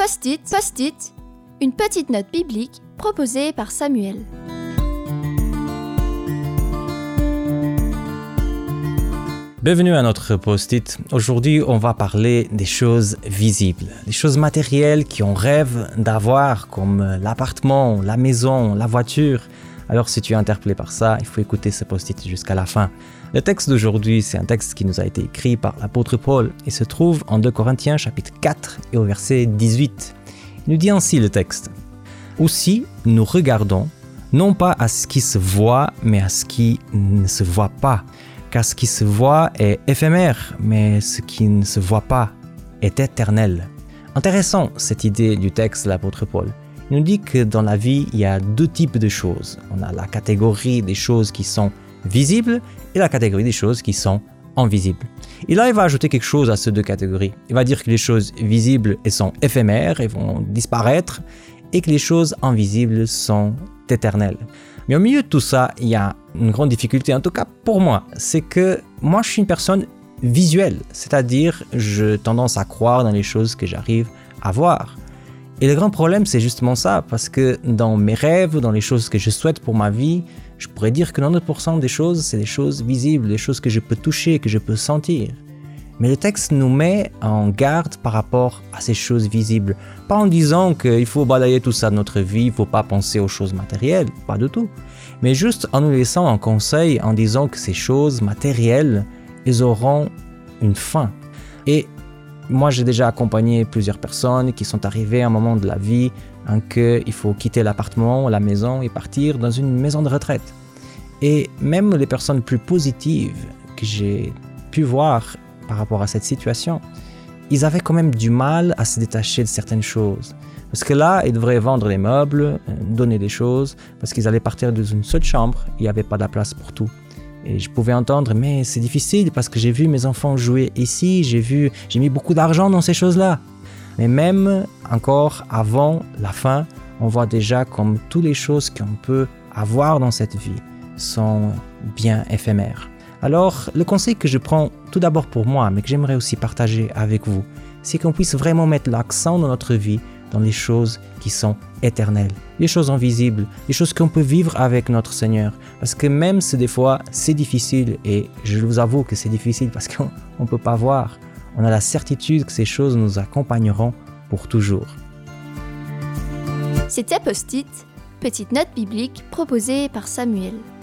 Post-it, une petite note biblique proposée par Samuel. Bienvenue à notre Post-it. Aujourd'hui, on va parler des choses visibles, des choses matérielles qu'on rêve d'avoir, comme l'appartement, la maison, la voiture. Alors si tu es interpellé par ça, il faut écouter ce Post-it jusqu'à la fin. Le texte d'aujourd'hui, c'est un texte qui nous a été écrit par l'apôtre Paul et se trouve en 2 Corinthiens chapitre 4 et au verset 18. Il nous dit ainsi le texte. « Aussi, nous regardons, non pas à ce qui se voit, mais à ce qui ne se voit pas. Car ce qui se voit est éphémère, mais ce qui ne se voit pas est éternel. » Intéressant cette idée du texte de l'apôtre Paul. Il nous dit que dans la vie, il y a deux types de choses. On a la catégorie des choses qui sont visibles et la catégorie des choses qui sont invisibles. Et là, il va ajouter quelque chose à ces deux catégories. Il va dire que les choses visibles elles sont éphémères et vont disparaître et que les choses invisibles sont éternelles. Mais au milieu de tout ça, il y a une grande difficulté, en tout cas pour moi, c'est que moi je suis une personne visuelle, c'est-à-dire j'ai tendance à croire dans les choses que j'arrive à voir. Et le grand problème, c'est justement ça, parce que dans mes rêves, dans les choses que je souhaite pour ma vie, je pourrais dire que 90% des choses, c'est des choses visibles, des choses que je peux toucher, que je peux sentir. Mais le texte nous met en garde par rapport à ces choses visibles. Pas en disant qu'il faut balayer tout ça de notre vie, il ne faut pas penser aux choses matérielles, pas du tout. Mais juste en nous laissant un conseil, en disant que ces choses matérielles, elles auront une fin. Et moi, j'ai déjà accompagné plusieurs personnes qui sont arrivées à un moment de la vie en qu'il faut quitter l'appartement, la maison et partir dans une maison de retraite. Et même les personnes plus positives que j'ai pu voir par rapport à cette situation, ils avaient quand même du mal à se détacher de certaines choses. Parce que là, ils devraient vendre les meubles, donner des choses, parce qu'ils allaient partir dans une seule chambre, il n'y avait pas de la place pour tout. Et je pouvais entendre, mais c'est difficile parce que j'ai vu mes enfants jouer ici, j'ai mis beaucoup d'argent dans ces choses-là. Mais même encore avant la fin, on voit déjà comme toutes les choses qu'on peut avoir dans cette vie sont bien éphémères. Alors, le conseil que je prends tout d'abord pour moi, mais que j'aimerais aussi partager avec vous, c'est qu'on puisse vraiment mettre l'accent dans notre vie dans les choses qui sont éternelles, les choses invisibles, les choses qu'on peut vivre avec notre Seigneur. Parce que même si des fois c'est difficile, et je vous avoue que c'est difficile parce qu'on ne peut pas voir, on a la certitude que ces choses nous accompagneront pour toujours. C'était Post-it, petite note biblique proposée par Samuel.